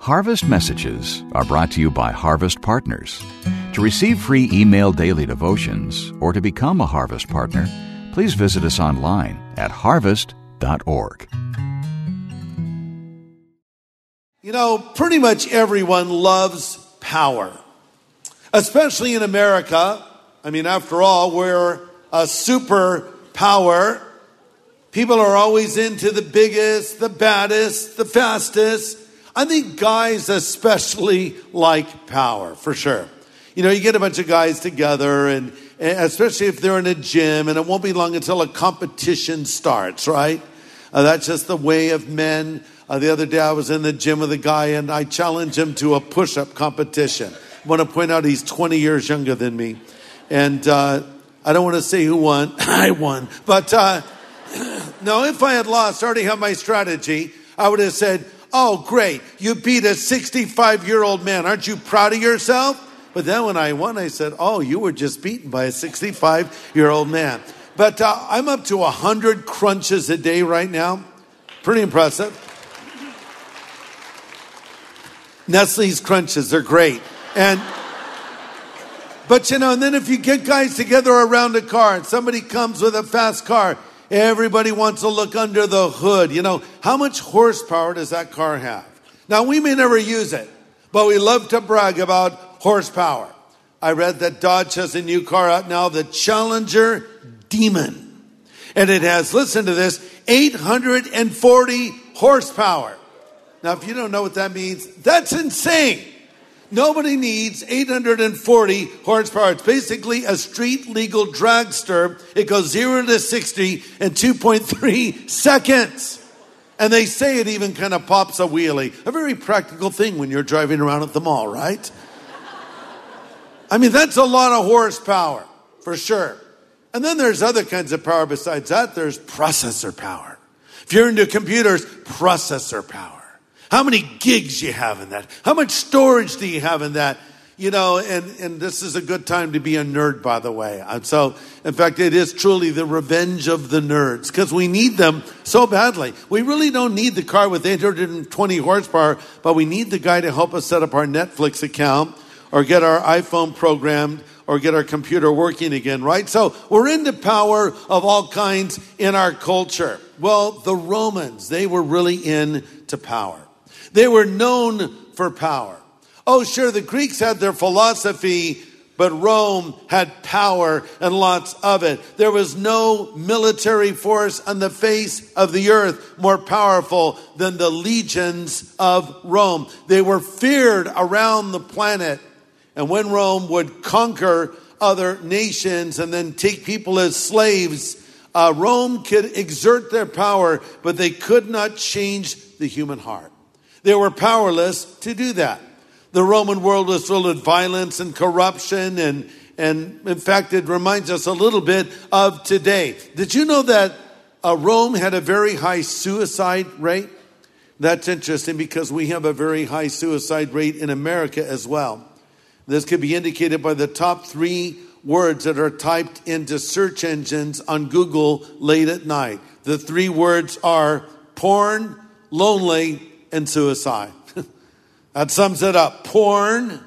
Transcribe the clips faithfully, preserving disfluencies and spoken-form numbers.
Harvest Messages are brought to you by Harvest Partners. To receive free email daily devotions or to become a Harvest Partner, please visit us online at harvest dot org. You know, pretty much everyone loves power, especially in America. I mean, after all, we're a superpower. People are always into the biggest, the baddest, the fastest. I think guys especially like power, for sure. You know, you get a bunch of guys together, and, and especially if they're in a gym, and it won't be long until a competition starts, right? Uh, that's just the way of men. Uh, the other day I was in the gym with a guy, and I challenged him to a push-up competition. I want to point out he's twenty years younger than me. And uh, I don't want to say who won. I won. But uh, no, if I had lost, I already have my strategy. I would have said, oh, great, you beat a sixty-five-year-old man. Aren't you proud of yourself? But then when I won, I said, oh, you were just beaten by a sixty-five-year-old man. But uh, I'm up to one hundred crunches a day right now. Pretty impressive. Nestle's crunches, they're great. And, but you know, and then if you get guys together around a car and somebody comes with a fast car, everybody wants to look under the hood. You know, how much horsepower does that car have? Now, we may never use it, but we love to brag about horsepower. I read that Dodge has a new car out now, the Challenger Demon. And it has, listen to this, eight hundred forty horsepower. Now, if you don't know what that means, that's insane. Nobody needs eight hundred forty horsepower. It's basically a street legal dragster. It goes zero to sixty in two point three seconds. And they say it even kind of pops a wheelie. A very practical thing when you're driving around at the mall, right? I mean, that's a lot of horsepower, for sure. And then there's other kinds of power besides that. There's processor power. If you're into computers, processor power. How many gigs you have in that? How much storage do you have in that? You know, and, and this is a good time to be a nerd, by the way. And so, in fact, it is truly the revenge of the nerds because we need them so badly. We really don't need the car with eight hundred twenty horsepower, but we need the guy to help us set up our Netflix account or get our iPhone programmed or get our computer working again, right? So we're into power of all kinds in our culture. Well, the Romans, they were really into power. They were known for power. Oh, sure, the Greeks had their philosophy, but Rome had power and lots of it. There was no military force on the face of the earth more powerful than the legions of Rome. They were feared around the planet. And when Rome would conquer other nations and then take people as slaves, uh, Rome could exert their power, but they could not change the human heart. They were powerless to do that. The Roman world was filled with violence and corruption, and, and in fact, it reminds us a little bit of today. Did you know that uh, Rome had a very high suicide rate? That's interesting because we have a very high suicide rate in America as well. This could be indicated by the top three words that are typed into search engines on Google late at night. The three words are porn, lonely, and suicide. That sums it up. Porn,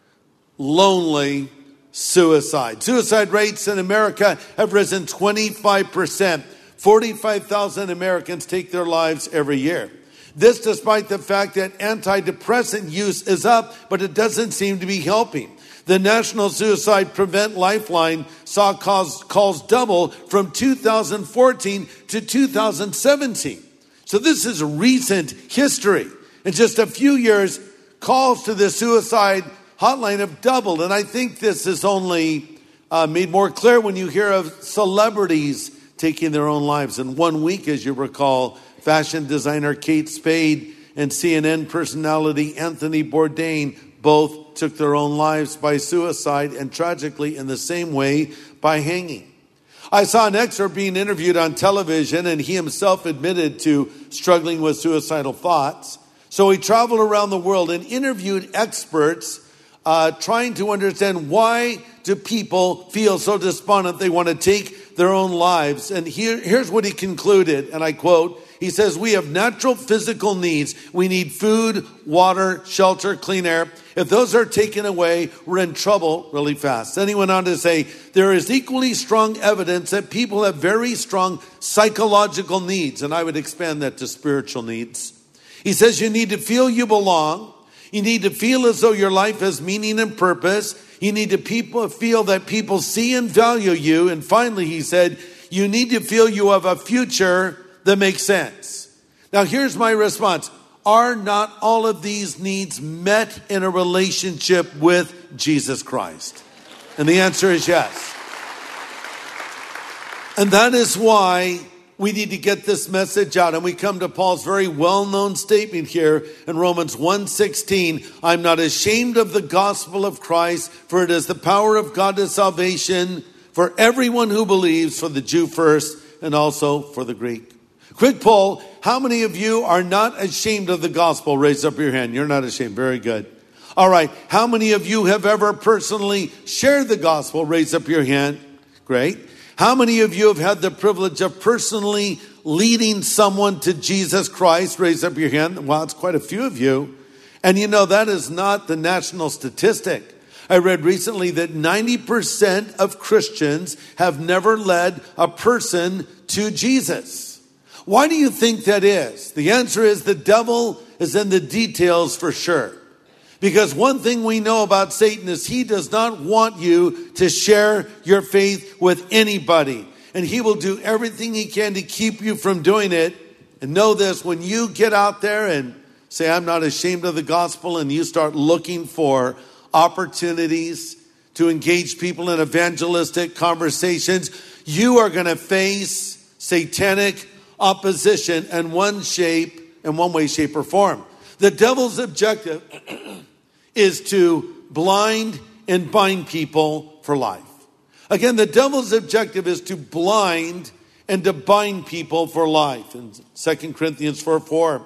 lonely, suicide. Suicide rates in America have risen twenty-five percent. forty-five thousand Americans take their lives every year. This despite the fact that antidepressant use is up, but it doesn't seem to be helping. The National Suicide Prevent Lifeline saw calls, calls double from two thousand fourteen to two thousand seventeen. So this is recent history. In just a few years, calls to the suicide hotline have doubled. And I think this is only uh, made more clear when you hear of celebrities taking their own lives. In one week, as you recall, fashion designer Kate Spade and C N N personality Anthony Bourdain both took their own lives by suicide and tragically in the same way by hanging. I saw an excerpt being interviewed on television, and he himself admitted to struggling with suicidal thoughts. So he traveled around the world and interviewed experts uh, trying to understand why do people feel so despondent they want to take their own lives. And here, here's what he concluded, and I quote, He says we have natural physical needs. We need food, water, shelter, clean air. If those are taken away, we're in trouble really fast. Then he went on to say, there is equally strong evidence that people have very strong psychological needs. And I would expand that to spiritual needs. He says you need to feel you belong. You need to feel as though your life has meaning and purpose. You need to people feel that people see and value you. And finally, he said, you need to feel you have a future that makes sense. Now, here's my response. Are not all of these needs met in a relationship with Jesus Christ? And the answer is yes. And that is why we need to get this message out. And we come to Paul's very well-known statement here in Romans one sixteen. I'm not ashamed of the gospel of Christ, for it is the power of God to salvation for everyone who believes, for the Jew first and also for the Greek. Quick poll, how many of you are not ashamed of the gospel? Raise up your hand. You're not ashamed. Very good. All right. How many of you have ever personally shared the gospel? Raise up your hand. Great. How many of you have had the privilege of personally leading someone to Jesus Christ? Raise up your hand. Well, it's quite a few of you. And you know, that is not the national statistic. I read recently that ninety percent of Christians have never led a person to Jesus. Why do you think that is? The answer is the devil is in the details for sure. Because one thing we know about Satan is he does not want you to share your faith with anybody. And he will do everything he can to keep you from doing it. And know this, when you get out there and say, I'm not ashamed of the gospel, and you start looking for opportunities to engage people in evangelistic conversations, you are going to face satanic opposition in one shape, in one way, shape, or form. The devil's objective is to blind and bind people for life. Again, the devil's objective is to blind and to bind people for life. In Second Corinthians four four,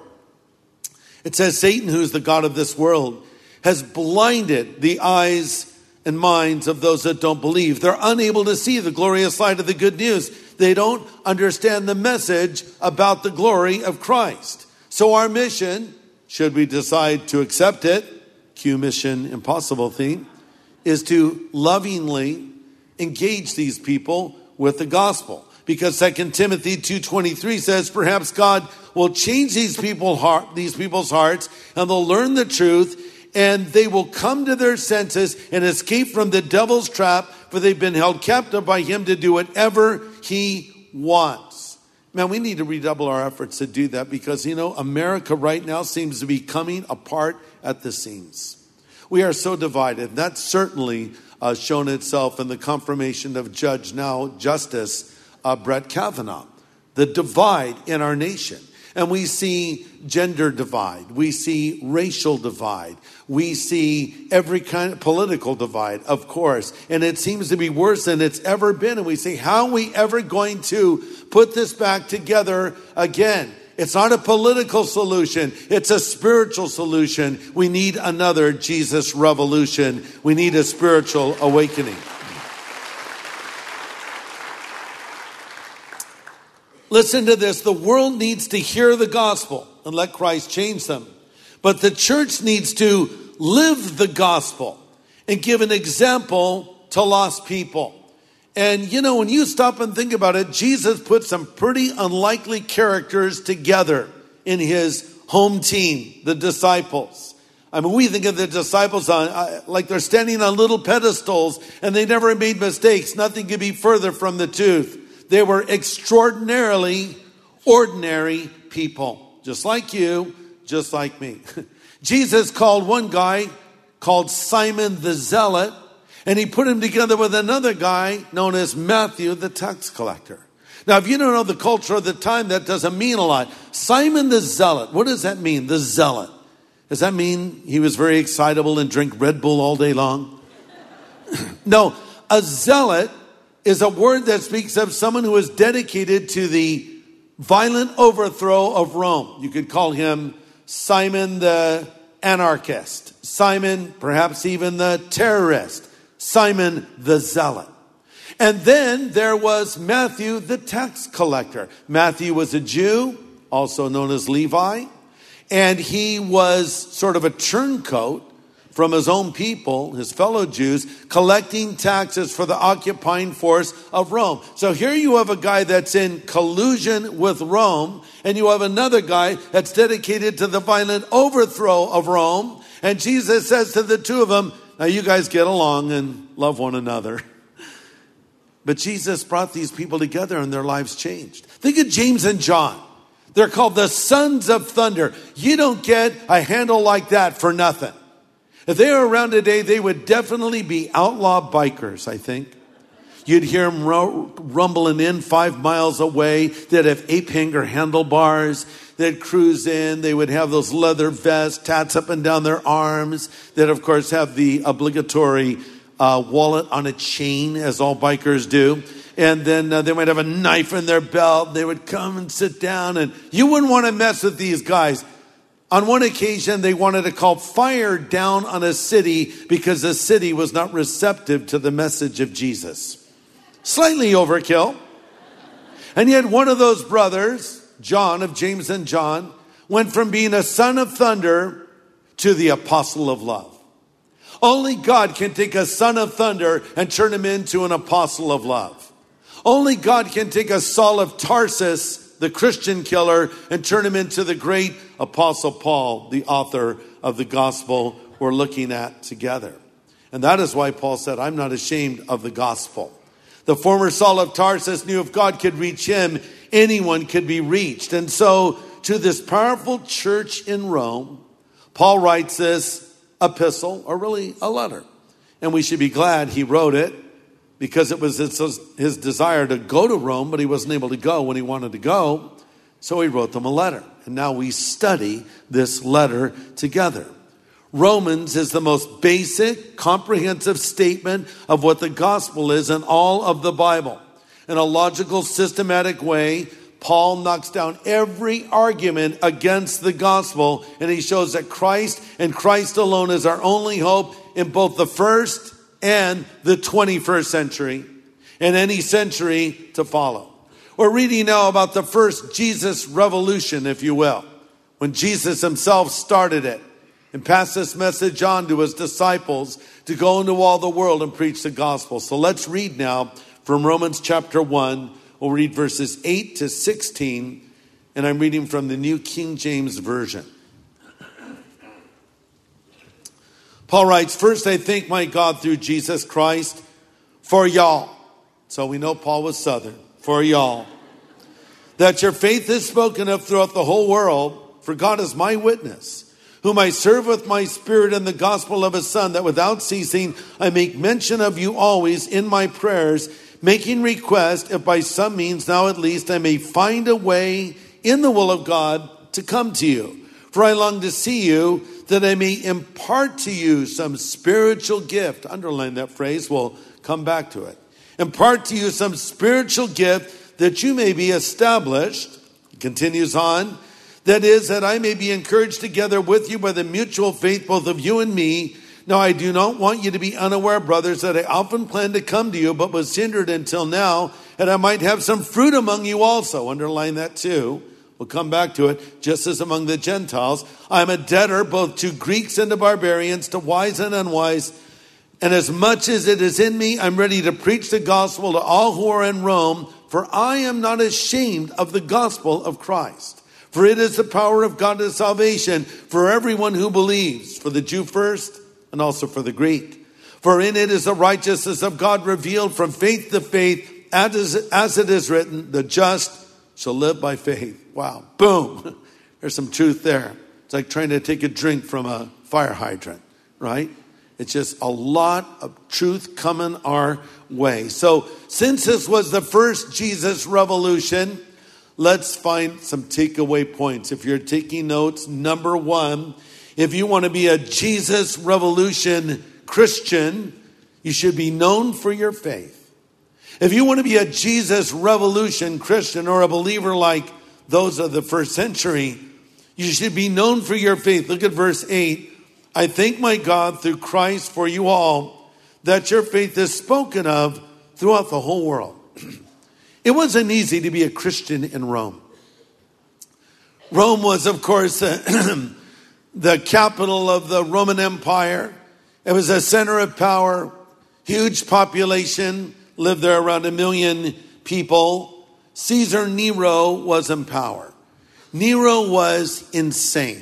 it says, Satan, who's the god of this world, has blinded the eyes and minds of those that don't believe. They're unable to see the glorious light of the good news. They don't understand the message about the glory of Christ. So our mission, should we decide to accept it, cue Mission Impossible theme, is to lovingly engage these people with the gospel. Because Second Timothy two twenty-three says, perhaps God will change these people heart, these people's hearts, and they'll learn the truth, and they will come to their senses and escape from the devil's trap, for they've been held captive by him to do whatever he wants. Man, we need to redouble our efforts to do that, because, you know, America right now seems to be coming apart at the seams. We are so divided. That's certainly uh, shown itself in the confirmation of Judge, now Justice uh, Brett Kavanaugh. The divide in our nation. And we see gender divide. We see racial divide. We see every kind of political divide, of course. And it seems to be worse than it's ever been. And we say, how are we ever going to put this back together again? It's not a political solution. It's a spiritual solution. We need another Jesus revolution. We need a spiritual awakening. Listen to this. The world needs to hear the gospel and let Christ change them. But the church needs to live the gospel and give an example to lost people. And, you know, when you stop and think about it, Jesus put some pretty unlikely characters together in his home team, the disciples. I mean, we think of the disciples on uh, like they're standing on little pedestals, and they never made mistakes. Nothing could be further from the truth. They were extraordinarily ordinary people, just like you, just like me. Jesus called one guy called Simon the Zealot, and he put him together with another guy known as Matthew the tax collector. Now, if you don't know the culture of the time, that doesn't mean a lot. Simon the Zealot, what does that mean, the zealot? Does that mean he was very excitable and drink Red Bull all day long? No, a zealot is a word that speaks of someone who is dedicated to the violent overthrow of Rome. You could call him Simon the anarchist, Simon, perhaps even the terrorist, Simon the Zealot. And then there was Matthew the tax collector. Matthew was a Jew, also known as Levi. And he was sort of a turncoat from his own people, his fellow Jews, collecting taxes for the occupying force of Rome. So here you have a guy that's in collusion with Rome, and you have another guy that's dedicated to the violent overthrow of Rome. And Jesus says to the two of them, now you guys get along and love one another. But Jesus brought these people together and their lives changed. Think of James and John. They're called the sons of thunder. You don't get a handle like that for nothing. If they were around today, they would definitely be outlaw bikers, I think. You'd hear them rumbling in five miles away. They'd have ape-hanger handlebars. They'd cruise in. They would have those leather vests, tats up and down their arms. They'd, of course, have the obligatory uh, wallet on a chain, as all bikers do. And then uh, they might have a knife in their belt. They would come and sit down. And you wouldn't want to mess with these guys. On one occasion, they wanted to call fire down on a city because the city was not receptive to the message of Jesus. Slightly overkill. And yet one of those brothers, John of James and John, went from being a son of thunder to the apostle of love. Only God can take a son of thunder and turn him into an apostle of love. Only God can take a Saul of Tarsus, the Christian killer, and turn him into the great Apostle Paul, the author of the gospel we're looking at together. And that is why Paul said, I'm not ashamed of the gospel. The former Saul of Tarsus knew if God could reach him, anyone could be reached. And so to this powerful church in Rome, Paul writes this epistle, or really a letter. And we should be glad he wrote it, because it was his, his desire to go to Rome, but he wasn't able to go when he wanted to go. So he wrote them a letter. And now we study this letter together. Romans is the most basic, comprehensive statement of what the gospel is in all of the Bible. In a logical, systematic way, Paul knocks down every argument against the gospel, and he shows that Christ and Christ alone is our only hope in both the first and the twenty-first century, and any century to follow. We're reading now about the first Jesus revolution, if you will, when Jesus himself started it and passed this message on to his disciples to go into all the world and preach the gospel. So let's read now from Romans chapter one. We'll read verses eight to sixteen, and I'm reading from the New King James Version. Paul writes, first I thank my God through Jesus Christ for y'all. So we know Paul was Southern. For y'all. That your faith is spoken of throughout the whole world, for God is my witness, whom I serve with my spirit in the gospel of his Son, that without ceasing I make mention of you always in my prayers, making request, if by some means now at least I may find a way in the will of God to come to you. For I long to see you, that I may impart to you some spiritual gift. Underline that phrase. We'll come back to it. Impart to you some spiritual gift that you may be established. It continues on. That is, that I may be encouraged together with you by the mutual faith, both of you and me. Now, I do not want you to be unaware, brothers, that I often planned to come to you, but was hindered until now, and I might have some fruit among you also. Underline that too. We'll come back to it. Just as among the Gentiles, I'm a debtor both to Greeks and to barbarians, to wise and unwise. And as much as it is in me, I'm ready to preach the gospel to all who are in Rome, for I am not ashamed of the gospel of Christ. For it is the power of God to salvation for everyone who believes, for the Jew first and also for the Greek. For in it is the righteousness of God revealed from faith to faith, as, as it is written, the just shall live by faith. Wow. Boom. There's some truth there. It's like trying to take a drink from a fire hydrant, right? It's just a lot of truth coming our way. So since this was the first Jesus revolution, let's find some takeaway points. If you're taking notes, number one, if you want to be a Jesus revolution Christian, you should be known for your faith. If you want to be a Jesus revolution Christian or a believer like those of the first century, you should be known for your faith. Look at verse eight. I thank my God through Christ for you all, that your faith is spoken of throughout the whole world. It wasn't easy to be a Christian in Rome. Rome was, of course, uh, the capital of the Roman Empire. It was a center of power, huge population, lived there around a million people. Caesar Nero was in power. Nero was insane.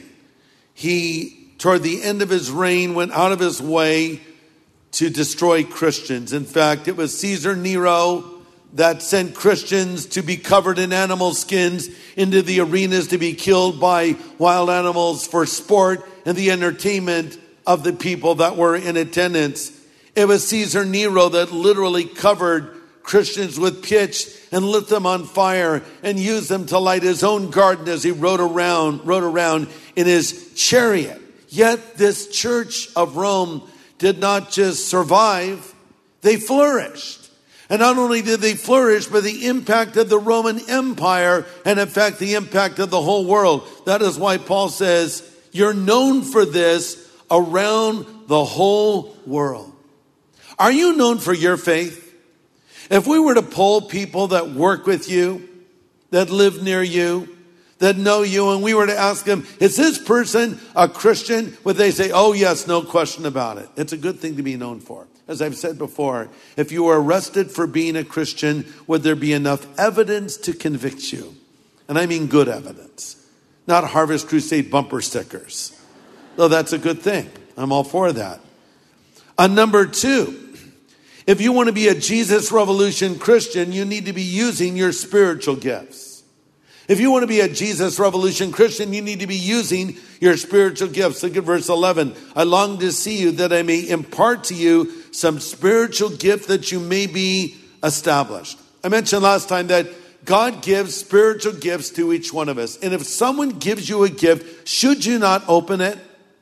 He, toward the end of his reign, went out of his way to destroy Christians. In fact, it was Caesar Nero that sent Christians to be covered in animal skins into the arenas to be killed by wild animals for sport and the entertainment of the people that were in attendance. It was Caesar Nero that literally covered Christians with pitch and lit them on fire and used them to light his own garden as he rode around, rode around in his chariot. Yet this church of Rome did not just survive, they flourished. And not only did they flourish, but the impact of the Roman Empire and in fact the impact of the whole world. That is why Paul says, you're known for this around the whole world. Are you known for your faith? If we were to poll people that work with you, that live near you, that know you, and we were to ask them, is this person a Christian? Would they say, oh yes, no question about it. It's a good thing to be known for. As I've said before, if you were arrested for being a Christian, would there be enough evidence to convict you? And I mean good evidence, not Harvest Crusade bumper stickers. Though that's a good thing. I'm all for that. On number two, if you want to be a Jesus Revolution Christian, you need to be using your spiritual gifts. If you want to be a Jesus Revolution Christian, you need to be using your spiritual gifts. Look at verse eleven. I long to see you that I may impart to you some spiritual gift that you may be established. I mentioned last time that God gives spiritual gifts to each one of us. And if someone gives you a gift, should you not open it?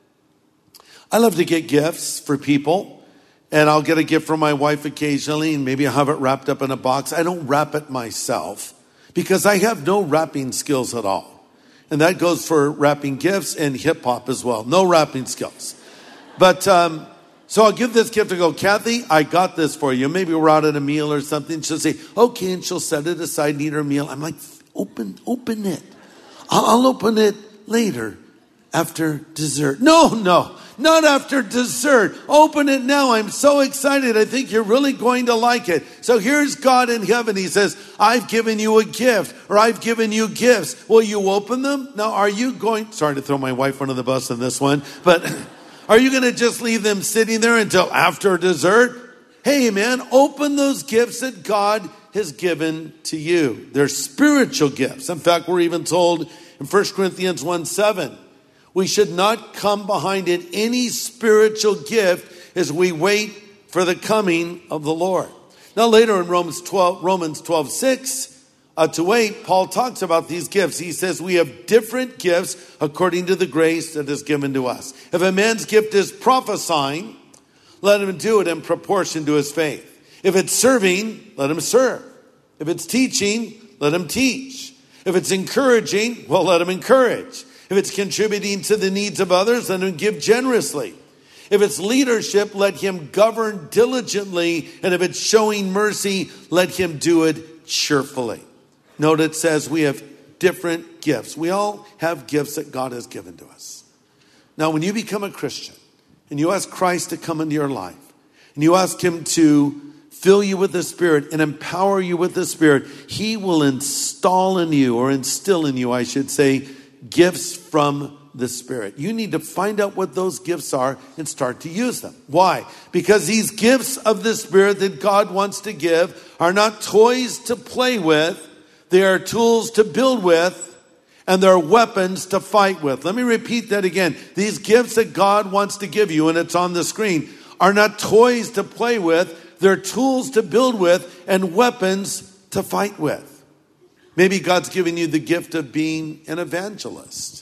I love to get gifts for people. And I'll get a gift from my wife occasionally, and maybe I'll have it wrapped up in a box. I don't wrap it myself because I have no wrapping skills at all. And that goes for wrapping gifts and hip hop as well. No wrapping skills. But um, so I'll give this gift to go, Kathy, I got this for you. Maybe we're out at a meal or something. She'll say, okay, and she'll set it aside and eat her meal. I'm like, open, open it. I'll, I'll open it later after dessert. No, no. Not after dessert. Open it now. I'm so excited. I think you're really going to like it. So here's God in heaven. He says, I've given you a gift, or I've given you gifts. Will you open them? Now, are you going, sorry to throw my wife under the bus in this one, but are you going to just leave them sitting there until after dessert? Hey, man, open those gifts that God has given to you. They're spiritual gifts. In fact, we're even told in First Corinthians one seven, we should not come behind it any spiritual gift as we wait for the coming of the Lord. Now later in Romans twelve, Romans twelve six uh, to eight, Paul talks about these gifts. He says we have different gifts according to the grace that is given to us. If a man's gift is prophesying, let him do it in proportion to his faith. If it's serving, let him serve. If it's teaching, let him teach. If it's encouraging, well, let him encourage. If it's contributing to the needs of others, let him give generously. If it's leadership, let him govern diligently. And if it's showing mercy, let him do it cheerfully. Note it says we have different gifts. We all have gifts that God has given to us. Now, when you become a Christian and you ask Christ to come into your life and you ask him to fill you with the Spirit and empower you with the Spirit, he will install in you, or instill in you, I should say, gifts from the Spirit. You need to find out what those gifts are and start to use them. Why? Because these gifts of the Spirit that God wants to give are not toys to play with. They are tools to build with, and they're weapons to fight with. Let me repeat that again. These gifts that God wants to give you, and it's on the screen, are not toys to play with. They're tools to build with and weapons to fight with. Maybe God's given you the gift of being an evangelist.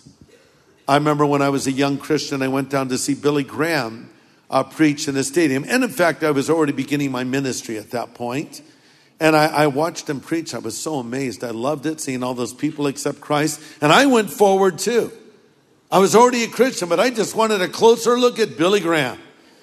I remember when I was a young Christian, I went down to see Billy Graham uh, preach in a stadium. And in fact, I was already beginning my ministry at that point. And I, I watched him preach. I was so amazed. I loved it, seeing all those people accept Christ. And I went forward too. I was already a Christian, but I just wanted a closer look at Billy Graham.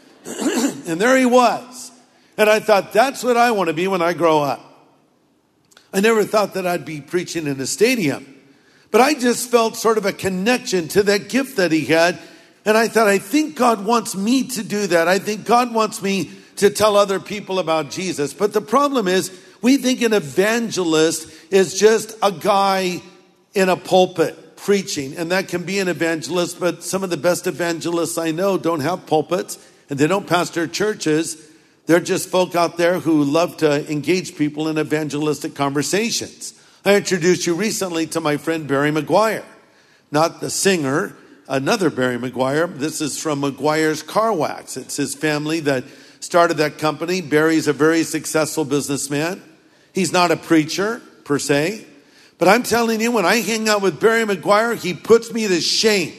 And there he was. And I thought, that's what I want to be when I grow up. I never thought that I'd be preaching in a stadium. But I just felt sort of a connection to that gift that he had. And I thought, I think God wants me to do that. I think God wants me to tell other people about Jesus. But the problem is, we think an evangelist is just a guy in a pulpit preaching. And that can be an evangelist, but some of the best evangelists I know don't have pulpits and they don't pastor churches. They're just folk out there who love to engage people in evangelistic conversations. I introduced you recently to my friend Barry McGuire, not the singer, another Barry McGuire. This is from McGuire's Car Wax. It's his family that started that company. Barry's a very successful businessman. He's not a preacher per se, but I'm telling you, when I hang out with Barry McGuire, he puts me to shame.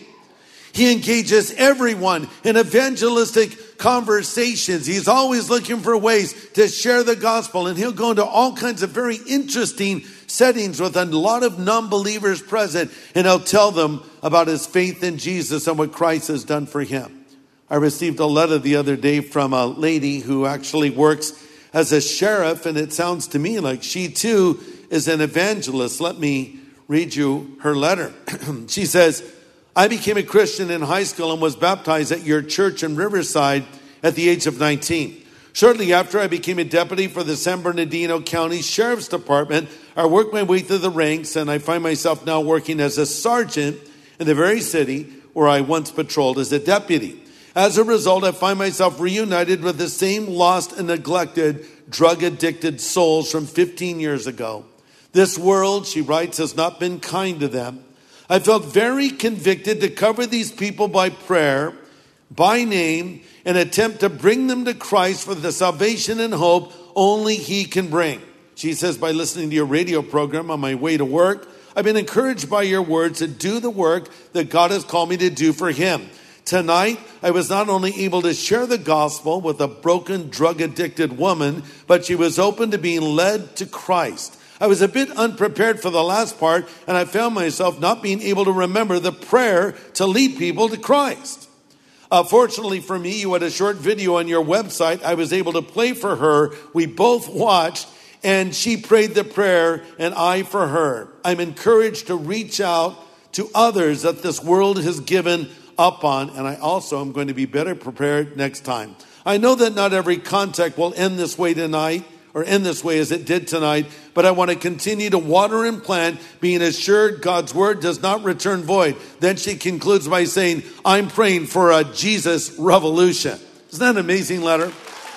He engages everyone in evangelistic conversations. He's always looking for ways to share the gospel, and he'll go into all kinds of very interesting settings with a lot of non-believers present, and he'll tell them about his faith in Jesus and what Christ has done for him. I received a letter the other day from a lady who actually works as a sheriff, and it sounds to me like she too is an evangelist. Let me read you her letter. She says, I became a Christian in high school and was baptized at your church in Riverside at the age of nineteen. Shortly after, I became a deputy for the San Bernardino County Sheriff's Department. I worked my way through the ranks, and I find myself now working as a sergeant in the very city where I once patrolled as a deputy. As a result, I find myself reunited with the same lost and neglected, drug-addicted souls from fifteen years ago. This world, she writes, has not been kind to them. I felt very convicted to cover these people by prayer, by name, and attempt to bring them to Christ for the salvation and hope only He can bring. She says, by listening to your radio program on my way to work, I've been encouraged by your words to do the work that God has called me to do for Him. Tonight, I was not only able to share the gospel with a broken, drug-addicted woman, but she was open to being led to Christ. I was a bit unprepared for the last part, and I found myself not being able to remember the prayer to lead people to Christ. Uh, fortunately for me, you had a short video on your website I was able to play for her. We both watched, and she prayed the prayer, and I for her. I'm encouraged to reach out to others that this world has given up on, and I also am going to be better prepared next time. I know that not every contact will end this way tonight, or end this way as it did tonight, but I want to continue to water and plant, being assured God's word does not return void. Then she concludes by saying, I'm praying for a Jesus revolution. Isn't that an amazing letter?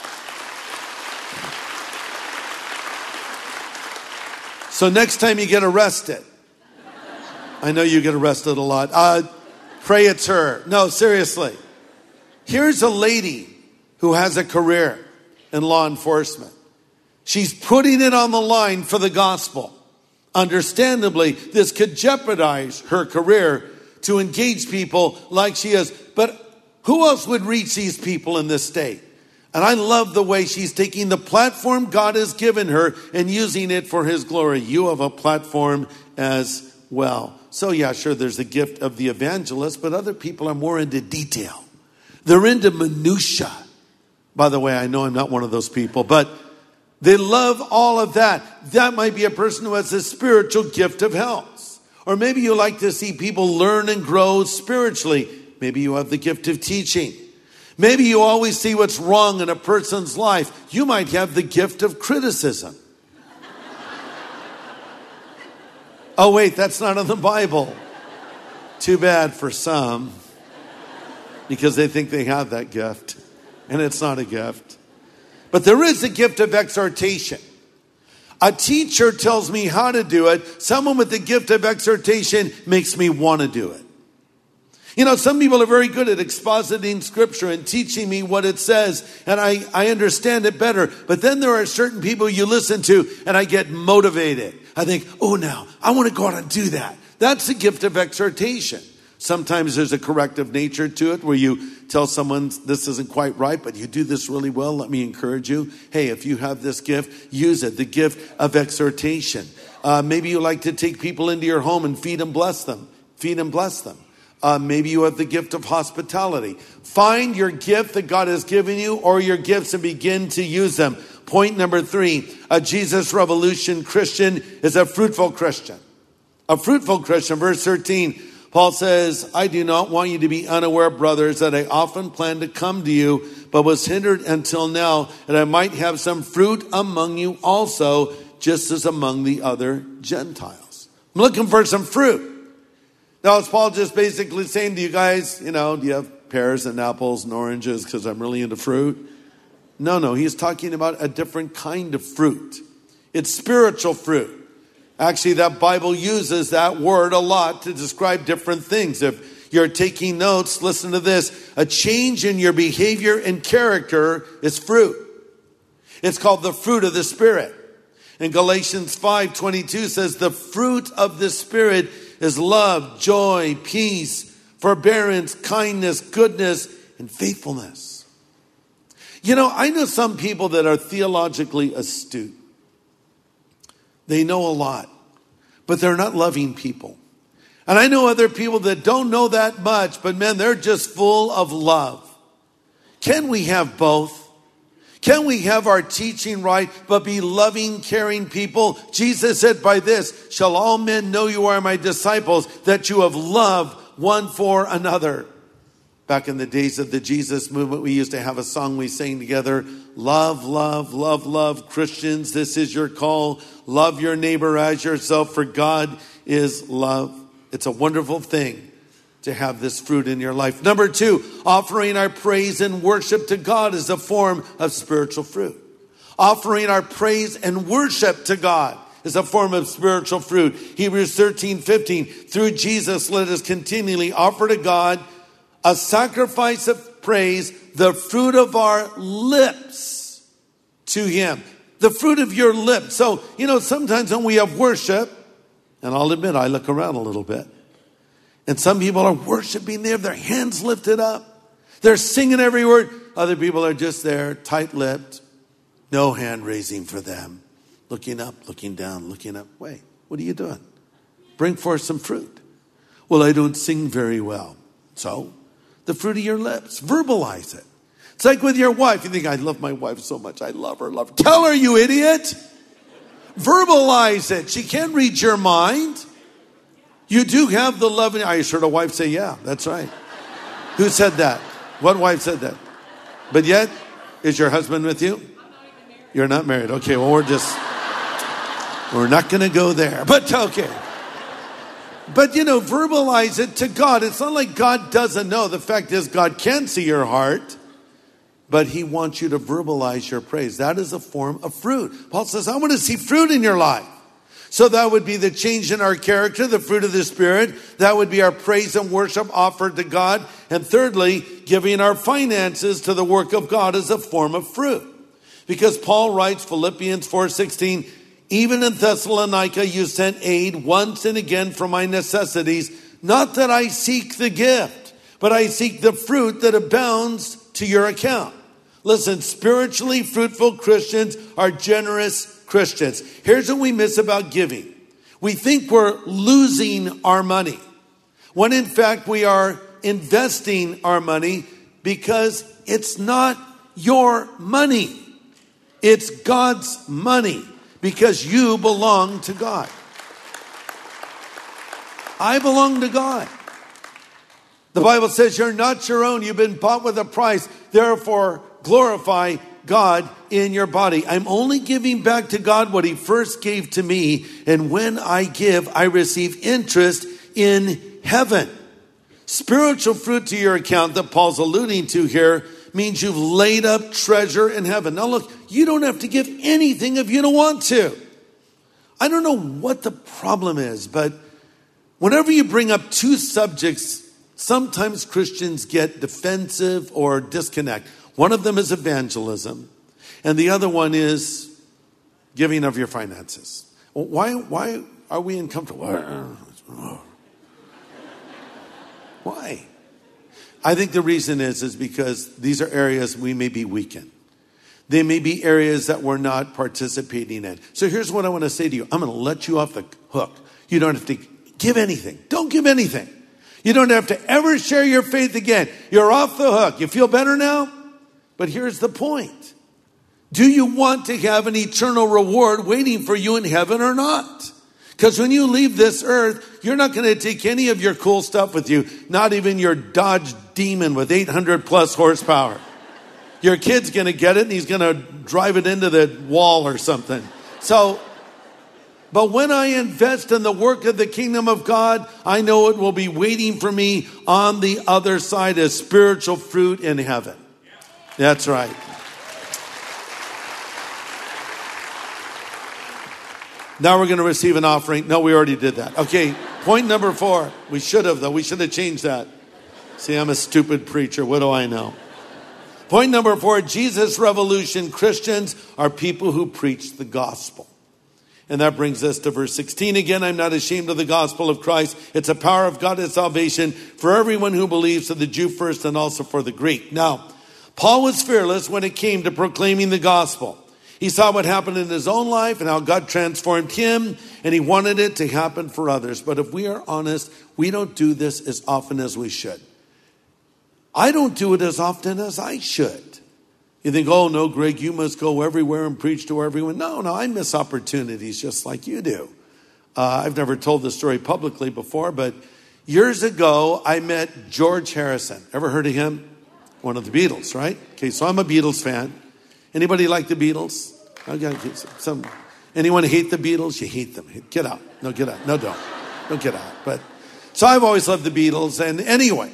So next time you get arrested, I know you get arrested a lot, uh, pray it's her. No, seriously. Here's a lady who has a career in law enforcement. She's putting it on the line for the gospel. Understandably, this could jeopardize her career to engage people like she is. But who else would reach these people in this state? And I love the way she's taking the platform God has given her and using it for His glory. You have a platform as well. So yeah, sure, there's the gift of the evangelist, but other people are more into detail. They're into minutia. By the way, I know I'm not one of those people, but they love all of that. That might be a person who has a spiritual gift of health. Or maybe you like to see people learn and grow spiritually. Maybe you have the gift of teaching. Maybe you always see what's wrong in a person's life. You might have the gift of criticism. Oh, wait, that's not in the Bible. Too bad for some, because they think they have that gift, and it's not a gift. But there is a gift of exhortation. A teacher tells me how to do it. Someone with the gift of exhortation makes me want to do it. You know, some people are very good at expositing scripture and teaching me what it says, and I, I understand it better. But then there are certain people you listen to, and I get motivated. I think, oh, now, I want to go out and do that. That's the gift of exhortation. Sometimes there's a corrective nature to it where you tell someone this isn't quite right, but you do this really well. Let me encourage you. Hey, if you have this gift, use it. The gift of exhortation. Uh, maybe you like to take people into your home and feed and bless them. Feed and bless them. Uh, maybe you have the gift of hospitality. Find your gift that God has given you or your gifts and begin to use them. Point number three, a Jesus Revolution Christian is a fruitful Christian. A fruitful Christian, verse thirteen, Paul says, I do not want you to be unaware, brothers, that I often planned to come to you, but was hindered until now, that I might have some fruit among you also, just as among the other Gentiles. I'm looking for some fruit. Now, is Paul just basically saying to you guys, you know, do you have pears and apples and oranges because I'm really into fruit? No, no, he's talking about a different kind of fruit. It's spiritual fruit. Actually, that Bible uses that word a lot to describe different things. If you're taking notes, listen to this. A change in your behavior and character is fruit. It's called the fruit of the Spirit. And Galatians five twenty-two says the fruit of the Spirit is love, joy, peace, forbearance, kindness, goodness, and faithfulness. You know, I know some people that are theologically astute. They know a lot, but they're not loving people. And I know other people that don't know that much, but man, they're just full of love. Can we have both? Can we have our teaching right, but be loving, caring people? Jesus said, by this shall all men know you are my disciples, that you have love one for another. Back in the days of the Jesus movement, we used to have a song we sang together. Love, love, love, love. Christians, this is your call. Love your neighbor as yourself, for God is love. It's a wonderful thing to have this fruit in your life. Number two, offering our praise and worship to God is a form of spiritual fruit. Offering our praise and worship to God is a form of spiritual fruit. Hebrews thirteen fifteen, through Jesus, let us continually offer to God a sacrifice of praise, the fruit of our lips to him. The fruit of your lips. So, you know, sometimes when we have worship, and I'll admit, I look around a little bit, and some people are worshiping, they have their hands lifted up. They're singing every word. Other people are just there, tight-lipped, no hand raising for them. Looking up, looking down, looking up. Wait, what are you doing? Bring forth some fruit. Well, I don't sing very well. So, the fruit of your lips. Verbalize it. It's like with your wife. You think, I love my wife so much. I love her, love her. Tell her, you idiot. Verbalize it. She can't read your mind. You do have the love. I heard a wife say, yeah, that's right. Who said that? What wife said that? But yet, is your husband with you? You're not married. Okay, well, we're just, we're not going to go there. But okay. But, you know, verbalize it to God. It's not like God doesn't know. The fact is, God can see your heart, but he wants you to verbalize your praise. That is a form of fruit. Paul says, I want to see fruit in your life. So that would be the change in our character, the fruit of the Spirit. That would be our praise and worship offered to God. And thirdly, giving our finances to the work of God as a form of fruit. Because Paul writes, Philippians four sixteen, even in Thessalonica you sent aid once and again for my necessities. Not that I seek the gift, but I seek the fruit that abounds to your account. Listen, spiritually fruitful Christians are generous Christians. Here's what we miss about giving. We think we're losing our money, when in fact we are investing our money, because it's not your money. It's God's money, because you belong to God. I belong to God. The Bible says you're not your own. You've been bought with a price. Therefore, glorify God in your body. I'm only giving back to God what he first gave to me. And when I give, I receive interest in heaven. Spiritual fruit to your account that Paul's alluding to here means you've laid up treasure in heaven. Now look, you don't have to give anything if you don't want to. I don't know what the problem is, but whenever you bring up two subjects, sometimes Christians get defensive or disconnect. One of them is evangelism, and the other one is giving of your finances. Why, why are we uncomfortable? Why? I think the reason is, is because these are areas we may be weak in. They may be areas that we're not participating in. So here's what I want to say to you. I'm going to let you off the hook. You don't have to give anything. Don't give anything. You don't have to ever share your faith again. You're off the hook. You feel better now? But here's the point. Do you want to have an eternal reward waiting for you in heaven or not? Because when you leave this earth, you're not going to take any of your cool stuff with you. Not even your Dodge Demon with eight hundred plus horsepower. Your kid's going to get it and he's going to drive it into the wall or something. So, but when I invest in the work of the kingdom of God, I know it will be waiting for me on the other side as spiritual fruit in heaven. That's right. Now we're going to receive an offering. No, we already did that. Okay, point number four. We should have, though. We should have changed that. See, I'm a stupid preacher. What do I know? Point number four, Jesus Revolution. Christians are people who preach the gospel. And that brings us to verse sixteen. Again, I'm not ashamed of the gospel of Christ. It's a power of God and salvation for everyone who believes, to the Jew first and also for the Greek. Now, Paul was fearless when it came to proclaiming the gospel. He saw what happened in his own life and how God transformed him, and he wanted it to happen for others. But if we are honest, we don't do this as often as we should. I don't do it as often as I should. You think, oh, no, Greg, you must go everywhere and preach to everyone. No, no, I miss opportunities just like you do. Uh, I've never told this story publicly before, but years ago, I met George Harrison. Ever heard of him? One of the Beatles, right? Okay, so I'm a Beatles fan. Anybody like the Beatles? Okay, some, anyone hate the Beatles? You hate them. Get out. No, get out. No, don't. Don't get out. But so I've always loved the Beatles. And anyway,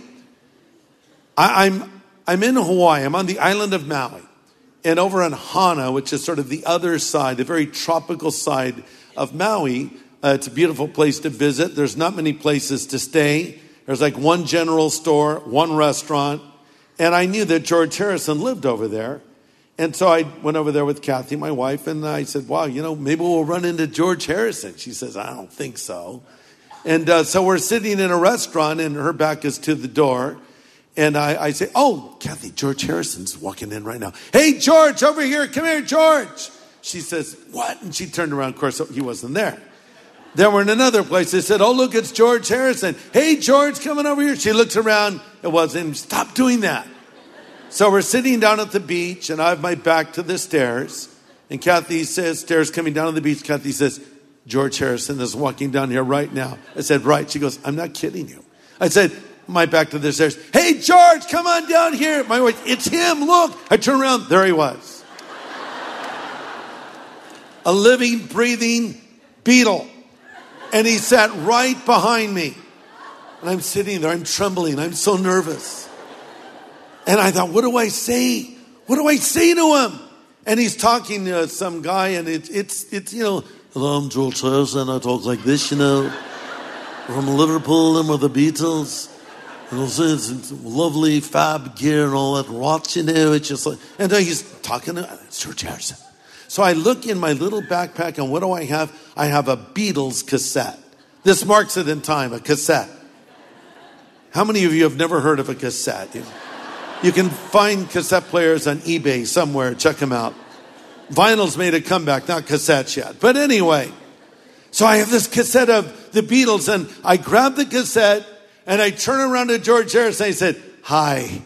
I, I'm I'm in Hawaii. I'm on the island of Maui. And over on Hana, which is sort of the other side, the very tropical side of Maui, uh, it's a beautiful place to visit. There's not many places to stay. There's like one general store, one restaurant. And I knew that George Harrison lived over there. And so I went over there with Kathy, my wife, and I said, wow, you know, maybe we'll run into George Harrison. She says, I don't think so. And uh, so we're sitting in a restaurant, and her back is to the door. And I, I say, oh, Kathy, George Harrison's walking in right now. Hey, George, over here. Come here, George. She says, what? And she turned around. Of course, he wasn't there. Then we're in another place. They said, oh, look, it's George Harrison. Hey, George, coming over here. She looks around. It wasn't him. Stop doing that. So we're sitting down at the beach, and I have my back to the stairs. And Kathy says, stairs coming down on the beach. Kathy says, George Harrison is walking down here right now. I said, right. She goes, I'm not kidding you. I said, my back to the stairs. Hey, George, come on down here. My wife, it's him. Look. I turn around. There he was. A living, breathing Beatle. And he sat right behind me. And I'm sitting there. I'm trembling. I'm so nervous. And I thought, what do I say? What do I say to him? And he's talking to some guy, and it's, it's, it's you know, hello, I'm George Harrison. I talk like this, you know, from Liverpool and with the Beatles. And it's, it's lovely fab gear and all that rot, you know. It's just like, and he's talking to it's George Harrison. So I look in my little backpack, and what do I have? I have a Beatles cassette. This marks it in time, a cassette. How many of you have never heard of a cassette? You know? You can find cassette players on eBay somewhere. Check them out. Vinyl's made a comeback, not cassettes yet. But anyway, so I have this cassette of the Beatles, and I grab the cassette, and I turn around to George Harrison, and I said, hi.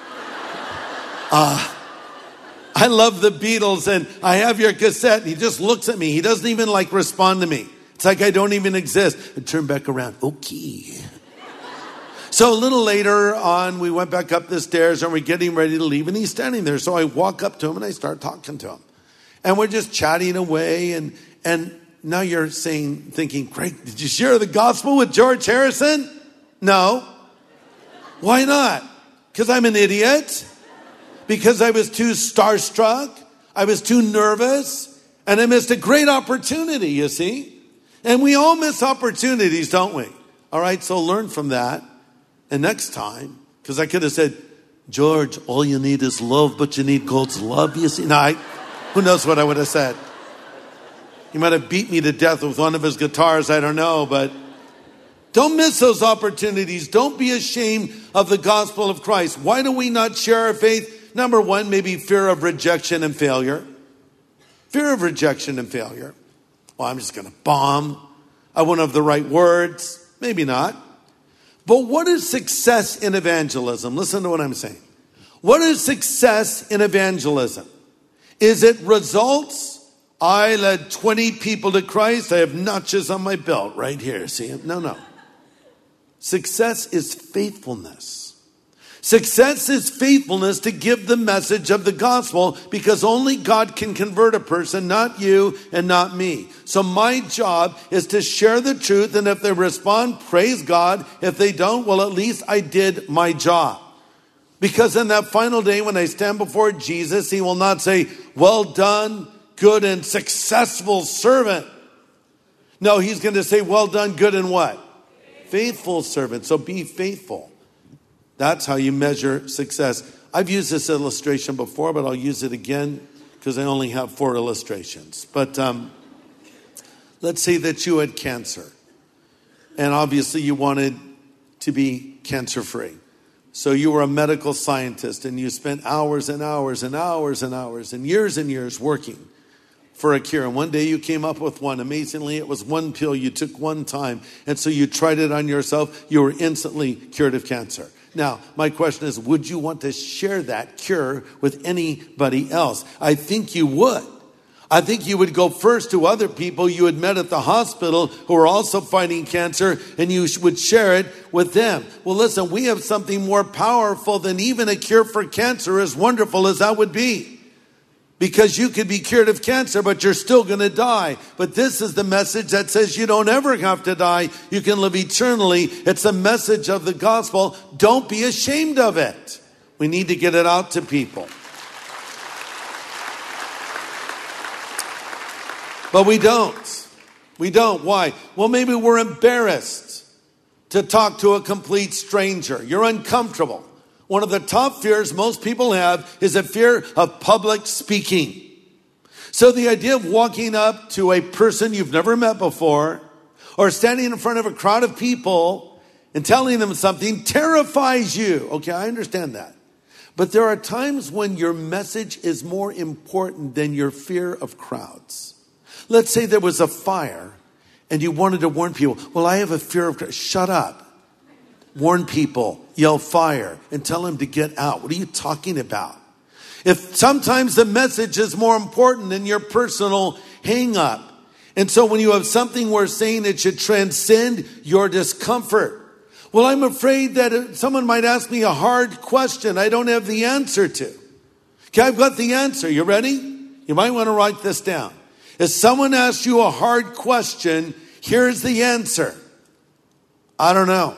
Uh, I love the Beatles, and I have your cassette. And he just looks at me. He doesn't even like respond to me. It's like I don't even exist. I turn back around. Okay. So a little later on, we went back up the stairs and we're getting ready to leave, and he's standing there. So I walk up to him and I start talking to him. And we're just chatting away. And, and now you're saying, thinking, Greg, did you share the gospel with George Harrison? No. Why not? Because I'm an idiot. Because I was too starstruck. I was too nervous. And I missed a great opportunity, you see. And we all miss opportunities, don't we? All right, so learn from that. And next time, because I could have said, George, all you need is love, but you need God's love, you see. No, I, who knows what I would have said. He might have beat me to death with one of his guitars, I don't know. But don't miss those opportunities. Don't be ashamed of the gospel of Christ. Why do we not share our faith? Number one, maybe fear of rejection and failure. Fear of rejection and failure. Well, I'm just going to bomb. I won't have the right words. Maybe not. But what is success in evangelism? Listen to what I'm saying. What is success in evangelism? Is it results I led twenty people to Christ. I have notches on my belt right here. See? No, no. Success is faithfulness. Success is faithfulness to give the message of the gospel, because only God can convert a person, not you and not me. So my job is to share the truth, and if they respond, praise God. If they don't, well, at least I did my job. Because in that final day when I stand before Jesus, he will not say, well done, good and successful servant. No, he's going to say, well done, good and what? Faithful servant. So be faithful. That's how you measure success. I've used this illustration before, but I'll use it again because I only have four illustrations. But um, let's say that you had cancer, and obviously you wanted to be cancer-free. So you were a medical scientist, and you spent hours and hours and hours and hours and years and years working for a cure. And one day you came up with one. Amazingly, it was one pill you took one time. And so you tried it on yourself. You were instantly cured of cancer. Now, my question is, would you want to share that cure with anybody else? I think you would. I think you would go first to other people you had met at the hospital who are also fighting cancer, and you would share it with them. Well, listen, we have something more powerful than even a cure for cancer, as wonderful as that would be. Because you could be cured of cancer, but you're still going to die. But this is the message that says you don't ever have to die. You can live eternally. It's a message of the gospel. Don't be ashamed of it. We need to get it out to people. But we don't. We don't. Why? Well, maybe we're embarrassed to talk to a complete stranger. You're uncomfortable. One of the top fears most people have is a fear of public speaking. So the idea of walking up to a person you've never met before, or standing in front of a crowd of people and telling them something terrifies you. Okay, I understand that. But there are times when your message is more important than your fear of crowds. Let's say there was a fire and you wanted to warn people. Well, I have a fear of crowds. Shut up. Warn people, yell fire, and tell them to get out. What are you talking about? If sometimes the message is more important than your personal hang up. And so when you have something worth saying, it should transcend your discomfort. Well, I'm afraid that someone might ask me a hard question I don't have the answer to. Okay, I've got the answer. You ready? You might want to write this down. If someone asks you a hard question, here's the answer. I don't know.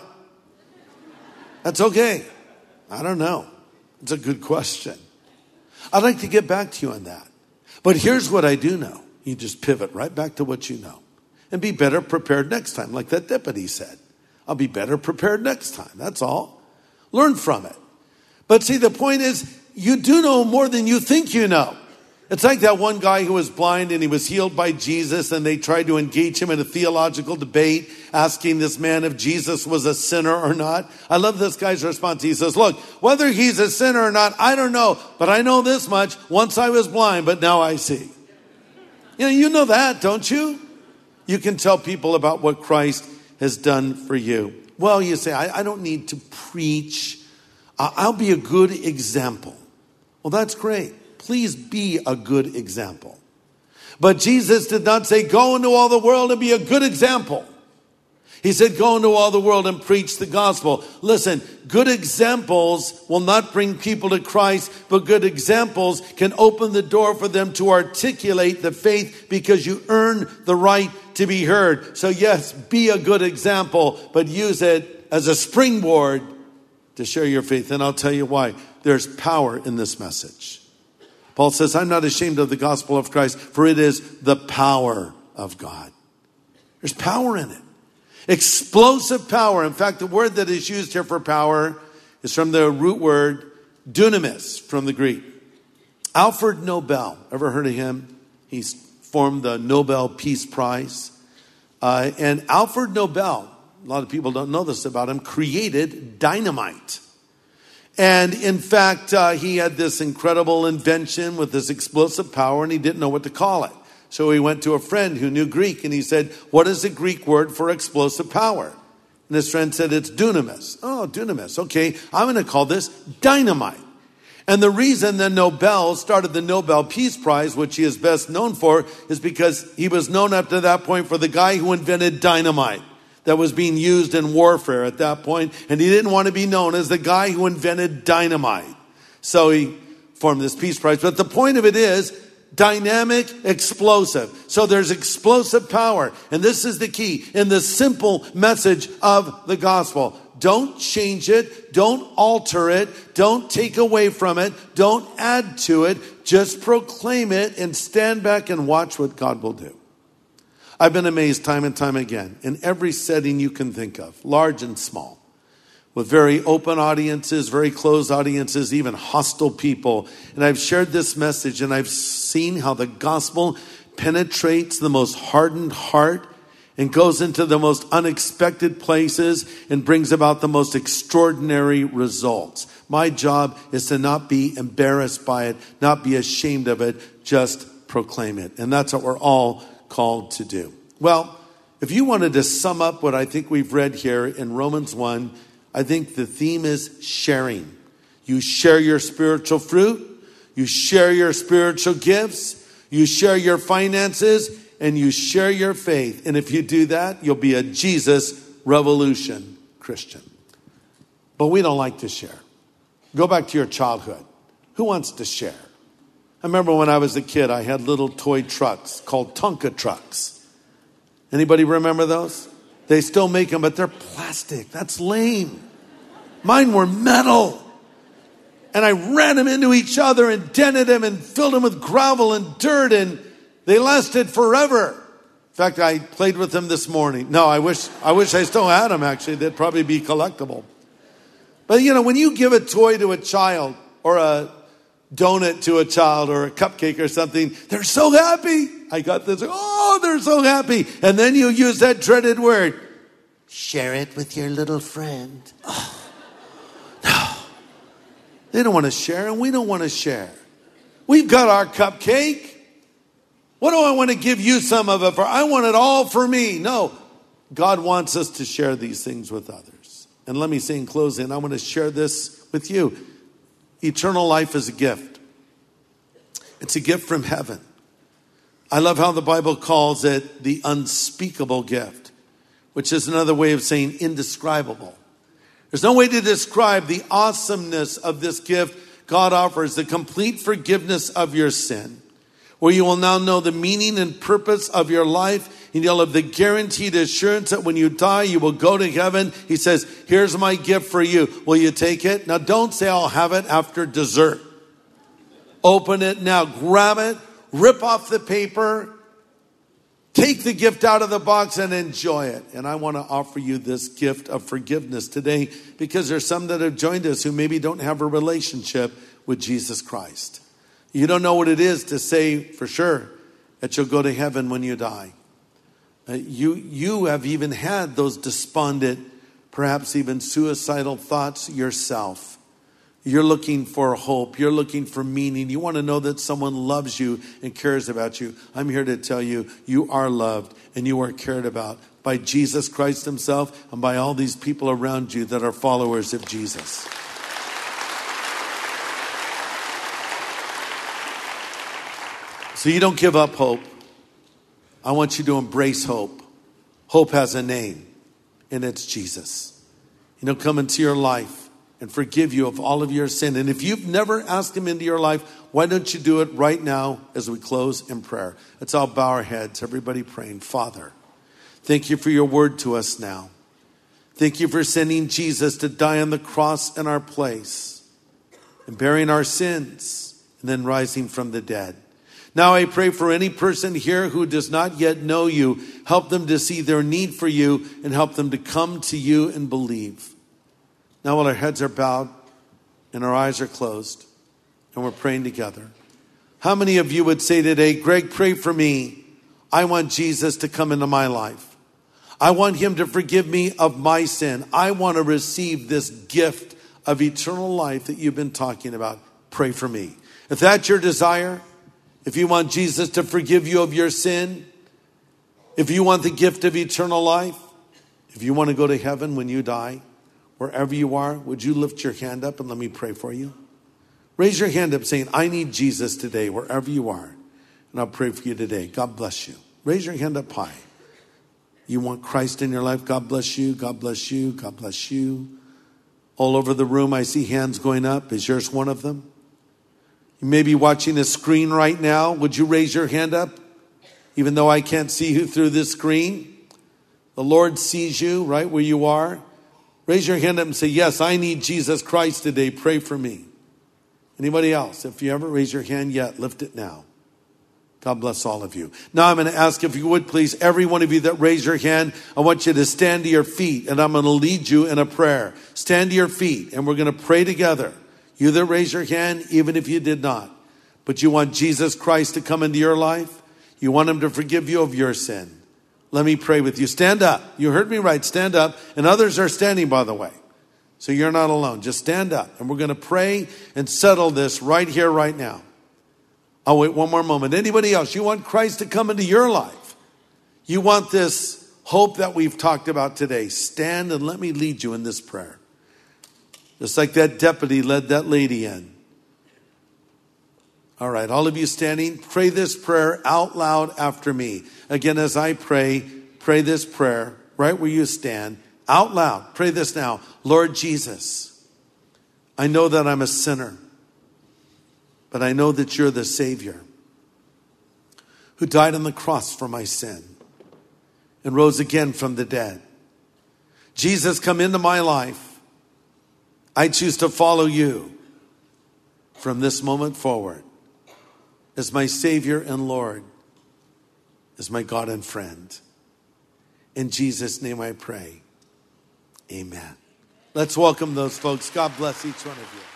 That's okay. I don't know. It's a good question. I'd like to get back to you on that. But here's what I do know. You just pivot right back to what you know. And be better prepared next time, like that deputy said. I'll be better prepared next time. That's all. Learn from it. But see, the point is, you do know more than you think you know. It's like that one guy who was blind and he was healed by Jesus, and they tried to engage him in a theological debate, asking this man if Jesus was a sinner or not. I love this guy's response. He says, look, whether he's a sinner or not, I don't know, but I know this much. Once I was blind, but now I see. You know, you know that, don't you? You can tell people about what Christ has done for you. Well, you say, I, I don't need to preach. Uh, I'll be a good example. Well, that's great. Please be a good example. But Jesus did not say, go into all the world and be a good example. He said, go into all the world and preach the gospel. Listen, good examples will not bring people to Christ, but good examples can open the door for them to articulate the faith, because you earn the right to be heard. So yes, be a good example, but use it as a springboard to share your faith. And I'll tell you why. There's power in this message. Paul says, I'm not ashamed of the gospel of Christ, for it is the power of God. There's power in it. Explosive power. In fact, the word that is used here for power is from the root word dunamis from the Greek. Alfred Nobel, ever heard of him? He's formed the Nobel Peace Prize. Uh, and Alfred Nobel, a lot of people don't know this about him, created dynamite. And in fact, uh, he had this incredible invention with this explosive power, and he didn't know what to call it. So he went to a friend who knew Greek, and he said, what is the Greek word for explosive power? And his friend said, it's dunamis. Oh, dunamis. Okay, I'm going to call this dynamite. And the reason that Nobel started the Nobel Peace Prize, which he is best known for, is because he was known up to that point for the guy who invented dynamite that was being used in warfare at that point. And he didn't want to be known as the guy who invented dynamite. So he formed this Peace Prize. But the point of it is dynamic, explosive. So there's explosive power. And this is the key in the simple message of the gospel. Don't change it. Don't alter it. Don't take away from it. Don't add to it. Just proclaim it and stand back and watch what God will do. I've been amazed time and time again in every setting you can think of, large and small, with very open audiences, very closed audiences, even hostile people. And I've shared this message and I've seen how the gospel penetrates the most hardened heart and goes into the most unexpected places and brings about the most extraordinary results. My job is to not be embarrassed by it, not be ashamed of it, just proclaim it. And that's what we're all called to do. Well, if you wanted to sum up what I think we've read here in Romans one, I think the theme is sharing. You share your spiritual fruit, you share your spiritual gifts, you share your finances, and you share your faith. And if you do that, you'll be a Jesus Revolution Christian. But we don't like to share. Go back to your childhood. Who wants to share? I remember when I was a kid, I had little toy trucks called Tonka trucks. Anybody remember those? They still make them, but they're plastic. That's lame. Mine were metal. And I ran them into each other and dented them and filled them with gravel and dirt, and they lasted forever. In fact, I played with them this morning. No, I wish I wish I still had them, actually. They'd probably be collectible. But, you know, when you give a toy to a child or a donut to a child or a cupcake or something, they're so happy. I got this. Oh, they're so happy. And then you use that dreaded word. Share it with your little friend. Oh, no. They don't want to share, and we don't want to share. We've got our cupcake. What do I want to give you some of it for? I want it all for me. No, God wants us to share these things with others. And let me say in closing, I want to share this with you. Eternal life is a gift. It's a gift from heaven. I love how the Bible calls it the unspeakable gift, which is another way of saying indescribable. There's no way to describe the awesomeness of this gift God offers, the complete forgiveness of your sin, where you will now know the meaning and purpose of your life, and you'll have the guaranteed assurance that when you die, you will go to heaven. He says, here's my gift for you. Will you take it? Now, don't say I'll have it after dessert. Open it now. Grab it. Rip off the paper. Take the gift out of the box and enjoy it. And I want to offer you this gift of forgiveness today because there's some that have joined us who maybe don't have a relationship with Jesus Christ. You don't know what it is to say for sure that you'll go to heaven when you die. Uh, you, you have even had those despondent, perhaps even suicidal thoughts yourself. You're looking for hope. You're looking for meaning. You want to know that someone loves you and cares about you. I'm here to tell you, you are loved and you are cared about by Jesus Christ himself and by all these people around you that are followers of Jesus. So you don't give up hope. I want you to embrace hope. Hope has a name, and it's Jesus. And he'll come into your life and forgive you of all of your sin. And if you've never asked him into your life, why don't you do it right now as we close in prayer? Let's all bow our heads, everybody praying. Father, thank you for your word to us now. Thank you for sending Jesus to die on the cross in our place and bearing our sins and then rising from the dead. Now I pray for any person here who does not yet know you. Help them to see their need for you and help them to come to you and believe. Now while our heads are bowed and our eyes are closed and we're praying together, how many of you would say today, Greg, pray for me. I want Jesus to come into my life. I want him to forgive me of my sin. I want to receive this gift of eternal life that you've been talking about. Pray for me. If that's your desire, if you want Jesus to forgive you of your sin, if you want the gift of eternal life, if you want to go to heaven when you die, wherever you are, would you lift your hand up and let me pray for you? Raise your hand up saying, I need Jesus today, wherever you are. And I'll pray for you today. God bless you. Raise your hand up high. You want Christ in your life? God bless you. God bless you. God bless you. All over the room, I see hands going up. Is yours one of them? You may be watching a screen right now. Would you raise your hand up? Even though I can't see you through this screen, the Lord sees you right where you are. Raise your hand up and say, yes, I need Jesus Christ today. Pray for me. Anybody else? If you haven't raised your hand yet, lift it now. God bless all of you. Now I'm going to ask, if you would please, every one of you that raise your hand, I want you to stand to your feet, and I'm going to lead you in a prayer. Stand to your feet, and we're going to pray together. You that raise your hand, even if you did not, but you want Jesus Christ to come into your life, you want him to forgive you of your sin. Let me pray with you. Stand up. You heard me right. Stand up. And others are standing, by the way. So you're not alone. Just stand up. And we're going to pray and settle this right here, right now. I'll wait one more moment. Anybody else? You want Christ to come into your life? You want this hope that we've talked about today? Stand and let me lead you in this prayer. Just like that deputy led that lady in. All right, all of you standing, pray this prayer out loud after me. Again, as I pray, pray this prayer right where you stand. Out loud, pray this now. Lord Jesus, I know that I'm a sinner, but I know that you're the Savior who died on the cross for my sin and rose again from the dead. Jesus, come into my life. I choose to follow you from this moment forward as my Savior and Lord, as my God and friend. In Jesus' name I pray. Amen. Let's welcome those folks. God bless each one of you.